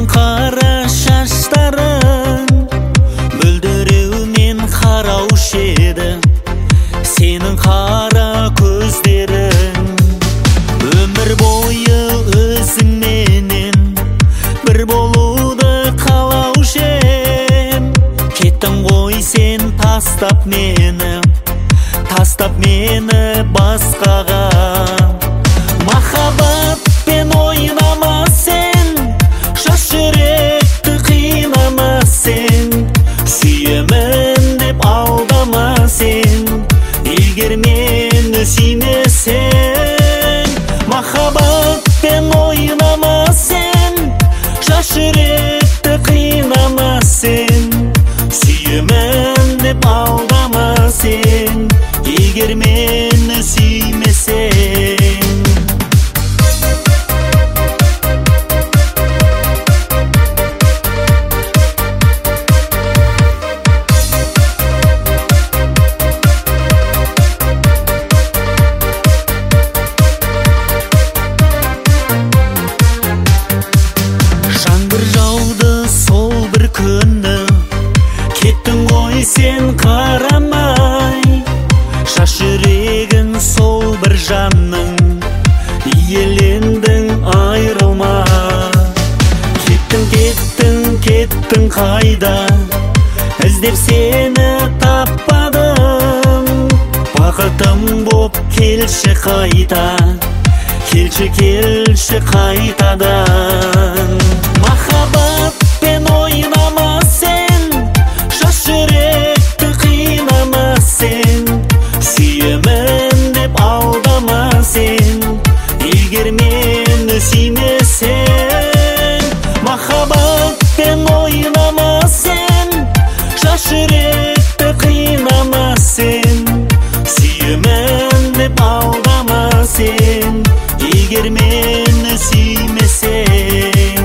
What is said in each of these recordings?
қара шаштарың мөлдіреумен қараушы еді, сенің қара көздерің. Өмір бойы өзіңменен бір болуды қалаушы ем. Кеттің ғой сен тастап мені басқаға. Махаббатпен ойнама сен, жас жүректі қинама сен. Сүйемін деп алдама сен, егер мені сүймесең. Махаббатпен ойнама сен, жас жүректі қинама сен. Сүйемін деп алдама сен, егер мені сүймесең. Жаңбыр жауды сол бір күні, кеттің ғой сен қарамай. Жас жүрегін сол бір жанның, иелендің айрылма. Кеттің қайда, іздеп сені таппадым. Бақытым боп келші қайта, келші қайтадан. Махаббатпен ойнама сен, жас жүректі қинама сен. Сүйемін деп алдама сен, егер мені сүймесең. Махаббатпен ойнама сен, жас жүректі қинама сен. Сүйемін деп алдама сен, егер мені сүймесең.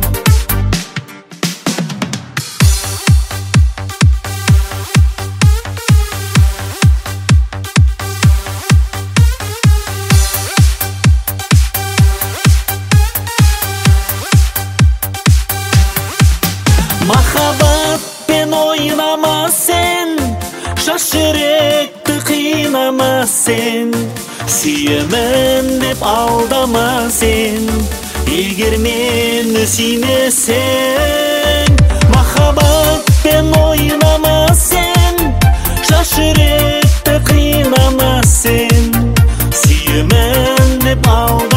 Махаббатпен ойнама сен, жас жүректі қинама сен. Сүйемін деп алдама сен, егер мені сүймесең. Махаббатпен ойнама сен, жас жүректі қинама сен. Сүйемін деп алдама